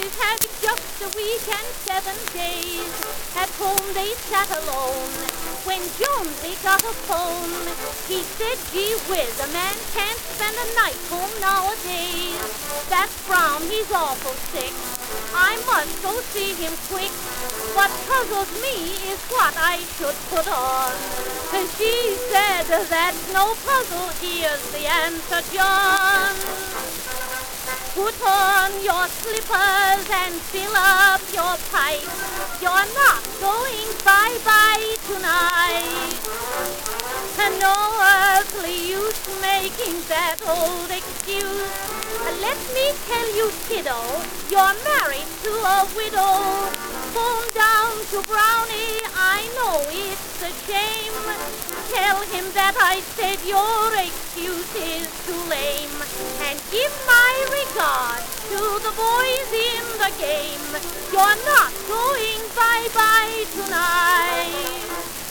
boys had just a week and 7 days. At home they sat alone when Jonesy got a phone. He said, gee whiz, a man can't spend a night home nowadays. That's Brown, he's awful sick. I must go see him quick. What puzzles me is what I should put on. She said, that's no puzzle, here's the answer, John. Put on your slippers and fill up your pipe. You're not going bye-bye tonight. And no earthly use making that old excuse. Let me tell you, kiddo, you're married to a widow. Phone down to Brownie, I know it's a shame. Tell him that I said your excuse is too lame. And give my regards to the boys in the game. You're not going bye-bye tonight.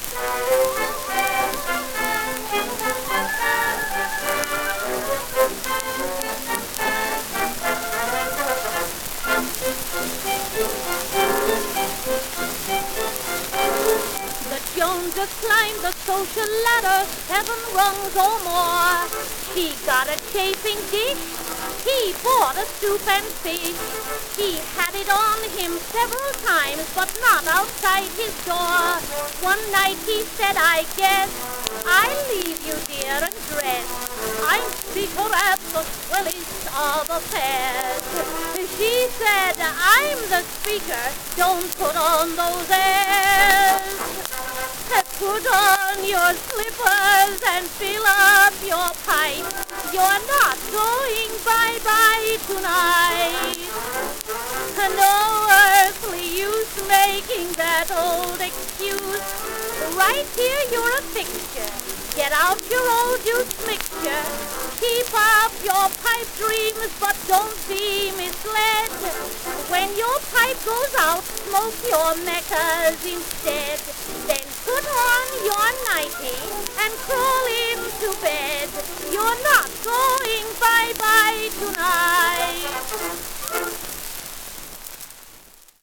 The Joneses climbed the social ladder 7 rungs or more. She got a chafing dish. He bought a soup and fish. He had it on him several times, but not outside his door. One night he said, I guess I'll leave you, dear, and dress. I'm speaker at the swellest of affairs. She said, I'm the speaker, don't put on those airs. Put on your slippers and fill up your pipe. You're not going bye-bye tonight. No earthly use making that old excuse. Right here you're a fixture. Get out your old juice mixture. Keep up your pipe dreams, but don't be misled. When your pipe goes out, smoke your Meccas instead. Then put on your nightie and crawl into bed. You're not going bye-bye tonight.